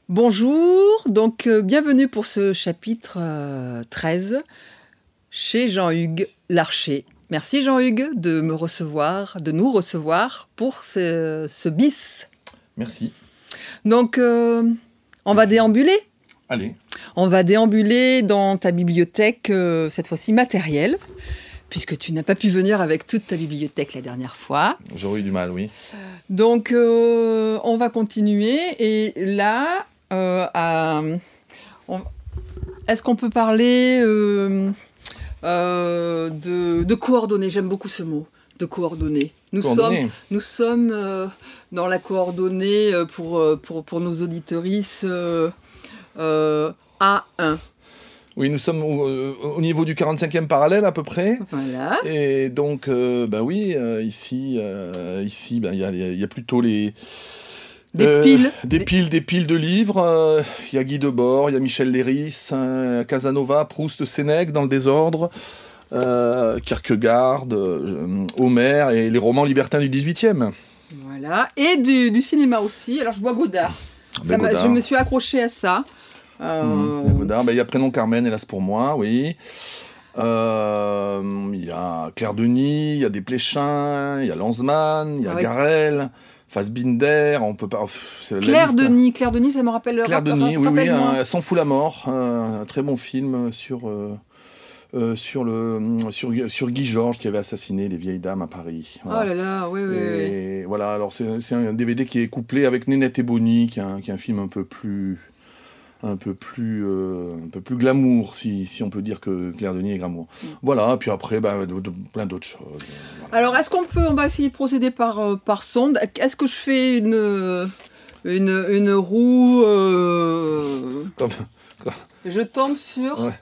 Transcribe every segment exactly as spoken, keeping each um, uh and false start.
Bonjour, donc euh, bienvenue pour ce chapitre euh, treize chez Jean-Hugues Larcher. Merci Jean-Hugues de me recevoir, de nous recevoir pour ce, ce bis. Merci. Donc euh, on va déambuler. Allez. On va déambuler dans ta bibliothèque, euh, cette fois-ci matérielle, puisque tu n'as pas pu venir avec toute ta bibliothèque la dernière fois. J'aurais eu du mal, oui. Donc euh, on va continuer et là... Euh, à, on, est-ce qu'on peut parler euh, euh, de, de coordonnées? J'aime beaucoup ce mot, de coordonnées. Nous Coordonnées. sommes, nous sommes euh, dans la coordonnée pour, pour, pour nos auditorices euh, euh, A un. Oui, nous sommes au, au niveau du quarante-cinquième parallèle à peu près. Voilà. Et donc, euh, bah oui, euh, ici, euh, ici, bah, y a, y a plutôt les... Des euh, piles. Des, des piles, des piles de livres. Il euh, y a Guy Debord, il y a Michel Léris, euh, Casanova, Proust, Sénèque dans le désordre, euh, Kierkegaard, euh, Homère et les romans libertins du dix-huitième. Voilà. Et du, du cinéma aussi. Alors je vois Godard. Ben Ça m'a, Godard. je me suis accrochée à ça. Euh... Mmh, Godard. Ben, y a Prénom Carmen, hélas pour moi, oui. Il euh, y a Claire Denis, il y a Desplechin, il y a Lanzmann, il y a Ah ouais. Garel, Fassbinder, on peut pas... C'est la Claire liste. Denis, Claire Denis, ça me rappelle... Claire rap- Denis, rap- oui, oui, rappelle-moi. un, S'en fout la mort, un, un très bon film sur, euh, euh, sur, le, sur, sur Guy Georges qui avait assassiné les vieilles dames à Paris. Voilà. Oh là là, oui, oui, oui. Et voilà, alors c'est, c'est un D V D qui est couplé avec Nénette et Bonnie, qui est un, qui est un film un peu plus... un peu plus euh, un peu plus glamour, si, si on peut dire que Claire Denis est glamour. Mm. Voilà, puis après, bah, de, de, plein d'autres choses. Voilà. Alors, est-ce qu'on peut, on va essayer de procéder par, euh, par sonde. Est-ce que je fais une, une, une roue euh... Comme, comme... Je tombe sur... Ouais.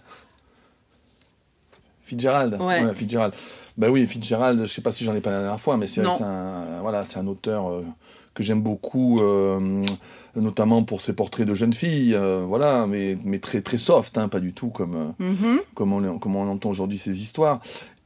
Fitzgerald. Ouais. Ouais, Fitzgerald. Bah oui, Fitzgerald, je sais pas si j'en ai parlé la dernière fois, mais c'est, Non. c'est, un, voilà, c'est un auteur euh, que j'aime beaucoup, euh, notamment pour ses portraits de jeunes filles, euh, voilà, mais, mais très, très soft, hein, pas du tout comme, euh, Mm-hmm. comme, on, comme on entend aujourd'hui ces histoires.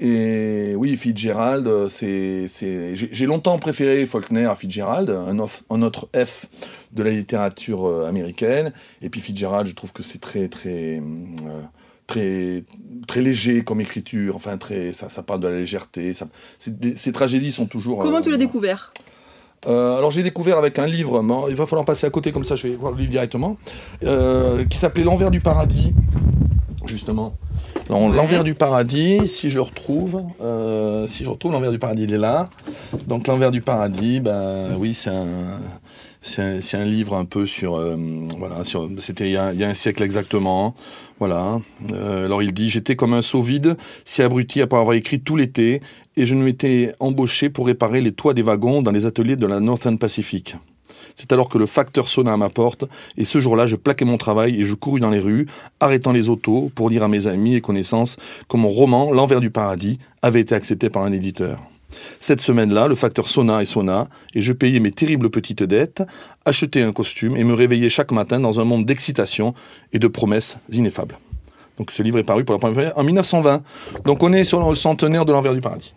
Et oui, Fitzgerald, c'est, c'est, j'ai, j'ai longtemps préféré Faulkner à Fitzgerald, un, off, un autre F de la littérature euh, américaine. Et puis Fitzgerald, je trouve que c'est très, très... Euh, Très, très léger comme écriture, enfin très, ça, ça parle de la légèreté. Ça, c'est, ces tragédies sont toujours. Comment euh, tu l'as découvert? euh, Alors j'ai découvert avec un livre, bon, il va falloir passer à côté comme ça, je vais voir le livre directement, euh, qui s'appelait L'Envers du Paradis, justement. Non, Ouais. L'Envers du Paradis, si je le retrouve, euh, si je retrouve L'Envers du Paradis, il est là. Donc L'Envers du Paradis, ben oui, c'est un. C'est un, c'est un livre un peu sur, euh, voilà, sur, c'était il y, a, il y a un siècle exactement, voilà. Euh, alors il dit, j'étais comme un seau vide, si abruti après avoir écrit tout l'été, et je ne m'étais embauché pour réparer les toits des wagons dans les ateliers de la Northern Pacific. C'est alors que le facteur sonna à ma porte, et ce jour-là, je plaquai mon travail et je courus dans les rues, arrêtant les autos pour dire à mes amis et connaissances que mon roman, L'Envers du Paradis, avait été accepté par un éditeur. Cette semaine-là, le facteur sonna et sonna, et je payais mes terribles petites dettes, achetais un costume et me réveillais chaque matin dans un monde d'excitation et de promesses ineffables. Donc ce livre est paru pour la première fois en dix-neuf cent vingt. Donc on est sur le centenaire de L'Envers du Paradis.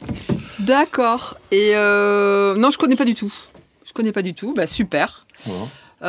D'accord. Et euh... non, je connais pas du tout. Je connais pas du tout. Bah super. Voilà.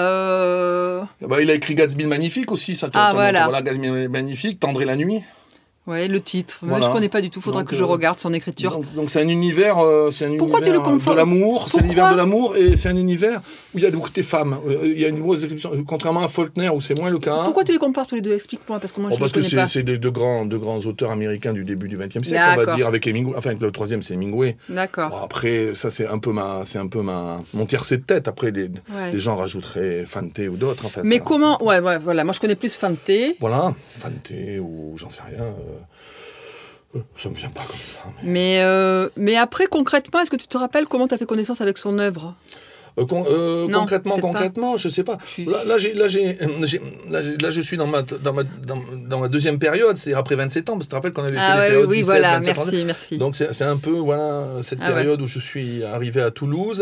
Euh... Bah, il a écrit Gatsby le Magnifique aussi, ça. Ah, voilà. Voilà, Gatsby le Magnifique, Tendre et la nuit. Ouais, le titre. Moi, Voilà. je connais pas du tout. Faudra Donc, que je euh, regarde son écriture. Donc, donc c'est un univers, euh, c'est un Pourquoi tu univers le confonds- de l'amour, c'est Pourquoi l'univers de l'amour et c'est un univers où il y a beaucoup de femmes. Euh, Il y a une grosse description, contrairement à Faulkner où c'est moins le cas. Pourquoi tu les compares tous les deux? Explique-moi, parce que moi, je Oh, parce ne que connais c'est, pas. c'est de, de grands, de grands auteurs américains du début du vingtième siècle, on va D'accord. dire, avec Hemingway. Enfin, le troisième, c'est Hemingway. D'accord. Bon, après, ça, c'est un peu ma, c'est un peu ma, mon tiercé de tête. Après, les, Ouais. les gens rajouteraient Fante ou d'autres. Enfin, Mais ça, comment... ça- Ouais, ouais, voilà. Moi, je connais plus Fante. Voilà, Fante ou j'en sais rien. euh, euh, ça me vient pas comme ça. Mais... Mais, euh, mais après, concrètement, est-ce que tu te rappelles comment tu as fait connaissance avec son œuvre? Euh, con- euh, Non, concrètement, peut-être concrètement, je sais pas. Je suis- Là, là, j'ai, là, j'ai, j'ai- là, j'ai- là, je suis dans ma, dans ma, dans, dans ma deuxième période, c'est-à-dire après vingt-sept ans. Parce que tu te rappelles qu'on avait Ah fait ouais, les oui, périodes oui, dix-sept, voilà. vingt-sept ans. Merci, merci. Donc c'est, c'est un peu voilà cette Ah ouais. période où je suis arrivé à Toulouse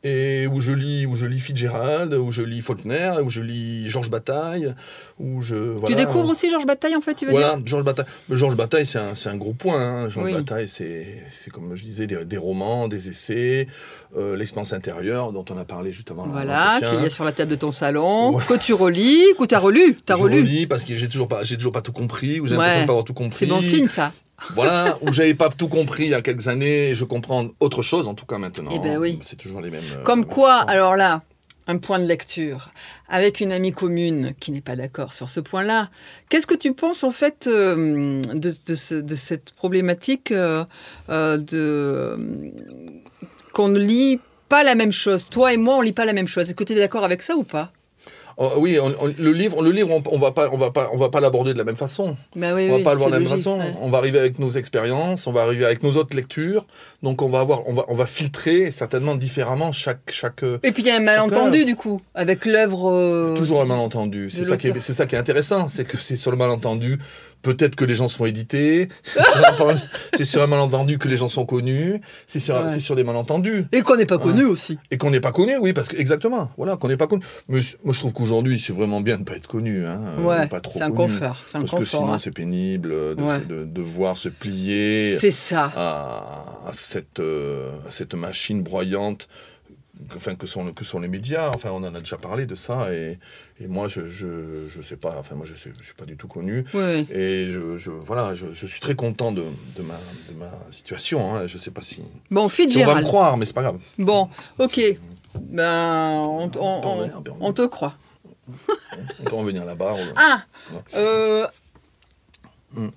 et où je lis, où je lis Fitzgerald, où je lis Faulkner, où je lis Georges Bataille, où je... Voilà. Tu découvres aussi Georges Bataille, en fait, tu veux voilà, dire Georges Bataille. Mais Georges Bataille, c'est un, c'est un gros point. Hein. Georges Oui. Bataille, c'est, c'est comme je disais, des, des romans, des essais, euh, l'expérience intérieure, dont on a parlé juste avant Voilà, l'entretien. qu'il y a sur la table de ton salon, Ouais. que tu relis, que tu as relu. T'as je relu. relis parce que j'ai toujours pas, j'ai toujours pas tout compris, ou j'ai Ouais. l'impression de pas avoir tout compris. C'est bon signe, ça. Voilà, où j'avais pas tout compris il y a quelques années, et je comprends autre chose, en tout cas maintenant. Eh ben oui. C'est toujours les mêmes. Comme euh, quoi, histoires. alors là, un point de lecture, avec une amie commune qui n'est pas d'accord sur ce point-là, qu'est-ce que tu penses en fait euh, de, de, ce- de cette problématique euh, euh, de euh, qu'on ne lit pas la même chose? Toi et moi, on lit pas la même chose. Est-ce que tu es d'accord avec ça ou pas? Oh, oui, on- on- le livre, le livre, on, on va pas, on va pas, on va pas l'aborder de la même façon. Bah oui, On va oui, pas le voir c'est de la même logique, façon. ouais. On va arriver avec nos expériences, on va arriver avec nos autres lectures. Donc on va avoir, on va, on va filtrer certainement différemment chaque, chaque. euh, Et puis il y a un malentendu du coup, avec l'œuvre. euh, Toujours un malentendu. C'est de ça qui est, l'auteur. c'est ça qui est intéressant, c'est que c'est sur le malentendu. Peut-être que les gens se font éditer. C'est sur un malentendu que les gens sont connus. C'est sur, Ouais. c'est sur des malentendus. Et qu'on n'est pas connu aussi. Et qu'on n'est pas connu, oui, parce que exactement, voilà, qu'on n'est pas connu. Mais c- moi, je trouve qu'aujourd'hui, c'est vraiment bien de ne pas être connu, hein, euh, Ouais, pas trop c'est un connu. confort. C'est un Parce que confort. sinon, hein. c'est pénible euh, de, Ouais. de, de devoir se plier C'est ça. à, à cette, euh, à cette machine broyante, que- enfin, que sont, que sont les médias. Enfin, on en a déjà parlé de ça, et, et moi, je, je, je sais pas, enfin, moi, je sais, je suis pas du tout connu. Oui, oui. Et je, je, voilà, je, je suis très content de, de, ma, de ma situation. Hein. Je sais pas si, Bon, si on va me Fitzgerald. croire, mais c'est pas grave. Bon, ok. Ben, on, on- on- on te croit. On peut en venir là-bas. on- Ah Ouais. euh... Hmm.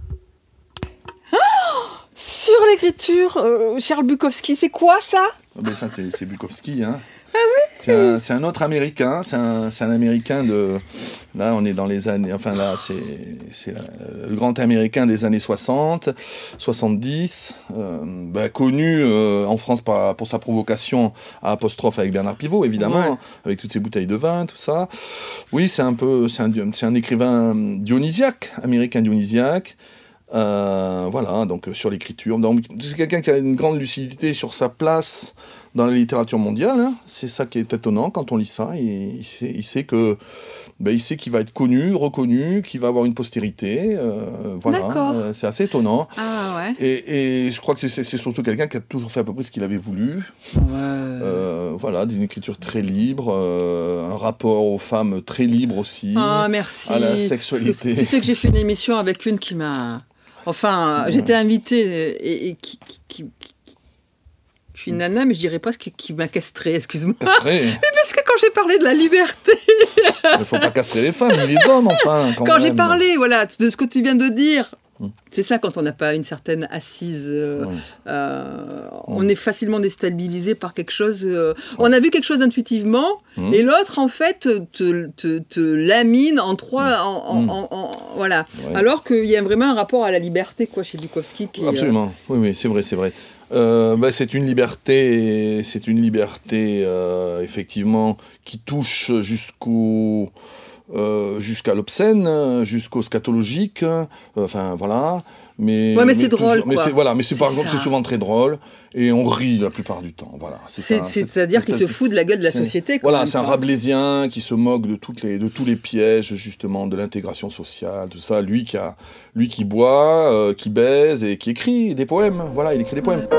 Ah sur l'écriture, euh, Charles Bukowski, c'est quoi ça? Ah ben ça, c'est, c'est Bukowski. Hein. Ah oui c'est un, c'est un autre Américain. C'est un, c'est un Américain de... Là, on est dans les années... Enfin, là, c'est, c'est la- le grand Américain des années soixante, soixante-dix. Euh, ben, connu euh, en France par, pour sa provocation à apostrophe avec Bernard Pivot, évidemment. Ouais. Avec toutes ses bouteilles de vin, tout ça. Oui, c'est un peu... C'est un, c'est un écrivain dionysiaque, américain dionysiaque. Euh, voilà, donc euh, sur l'écriture. Donc, c'est quelqu'un qui a une grande lucidité sur sa place dans la littérature mondiale. Hein. C'est ça qui est étonnant quand on lit ça. Il, il, sait, il sait que, ben, il sait qu'il va être connu, reconnu, qu'il va avoir une postérité. Euh, voilà, D'accord. Euh, c'est assez étonnant. Ah ouais. Et, et je crois que c'est, c'est, c'est surtout quelqu'un qui a toujours fait à peu près ce qu'il avait voulu. Ouais. Euh, voilà, d'une écriture très libre, euh, un rapport aux femmes très libre aussi. Ah, merci. à la Parce que sexualité. tu sais que j'ai fait une émission avec une qui m'a... Enfin, Ouais. j'étais invitée et, et qui, qui, qui- qui- Je suis une nana, mais je dirais presque qui, qui m'a castrée, excuse-moi. Castré. Parce que quand j'ai parlé de la liberté, Il ne faut pas castrer les femmes, mais les hommes, enfin. Quand, quand j'ai même. parlé voilà, de ce que tu viens de dire, Mm. c'est ça quand on n'a pas une certaine assise, euh, Mm. euh, on est facilement déstabilisé par quelque chose. euh, on a vu quelque chose intuitivement, Mm. et l'autre en fait te, te, te lamine en trois, en, en- Mm. en- en- voilà. Ouais. Alors qu'il y a vraiment un rapport à la liberté quoi chez Bukowski. Qui, est, Absolument, oui, oui, c'est vrai, c'est vrai. Euh, bah, c'est une liberté, c'est une liberté euh, effectivement qui touche jusqu'au, euh, jusqu'à l'obscène, jusqu'au scatologique. euh, Enfin voilà. Mais, Ouais, mais c'est toujours- drôle, Mais quoi. c'est, voilà, mais c'est, C'est par contre ça. c'est souvent très drôle et on rit la plupart du temps. Voilà. C'est, C'est, ça, c'est, c'est-à-dire qu'il se fout de la gueule de la c'est- société. Quoi, Voilà, même c'est un pas. rabelaisien qui se moque de, toutes les, de tous les pièges, justement, de l'intégration sociale, tout ça. Lui qui, a, lui qui boit, euh, qui baise et qui écrit des poèmes. Voilà, il écrit des poèmes.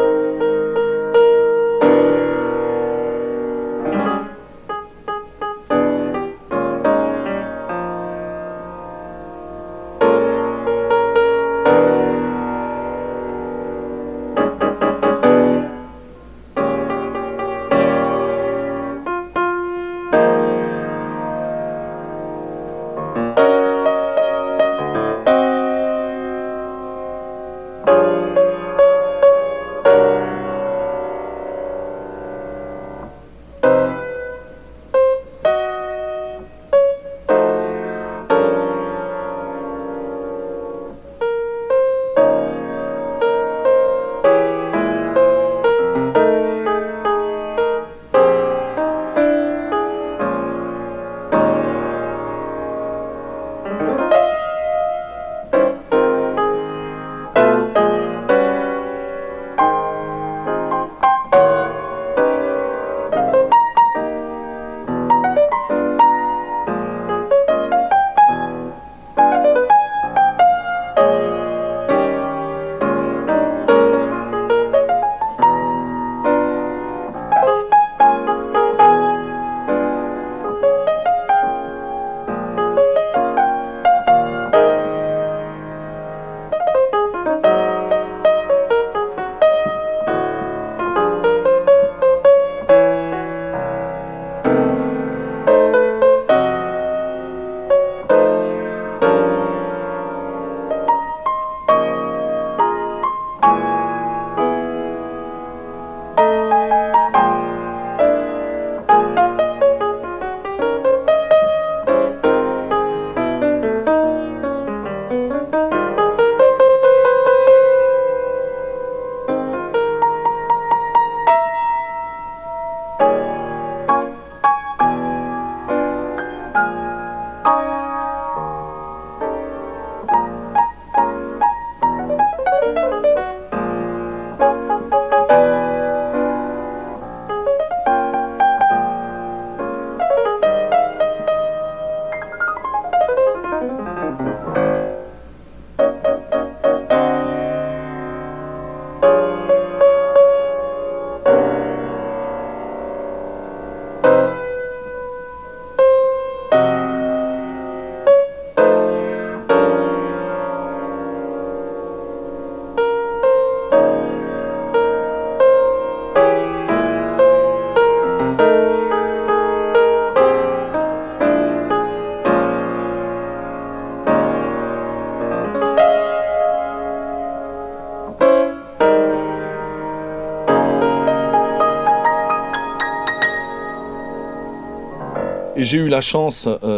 et j'ai eu la chance... Euh,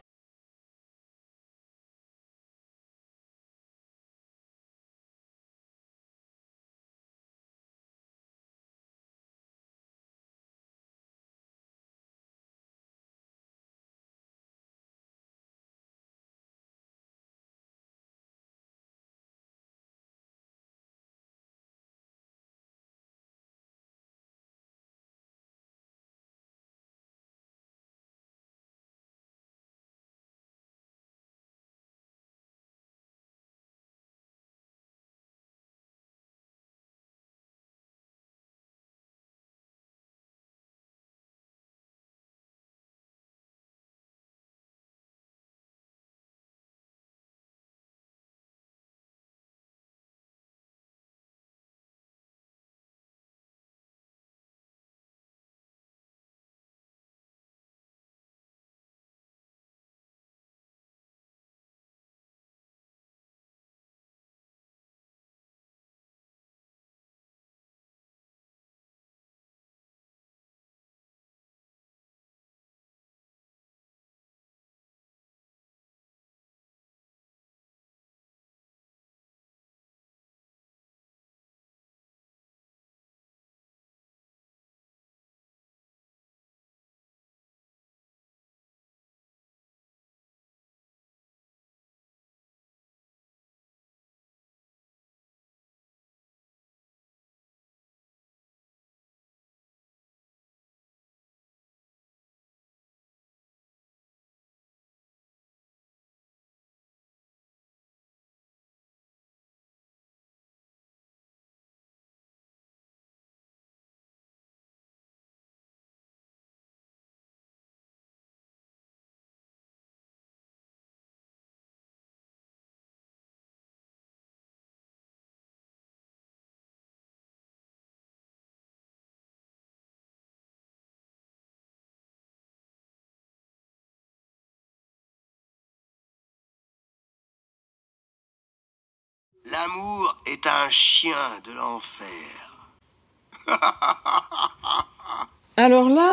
L'amour est un chien de l'enfer. Alors là,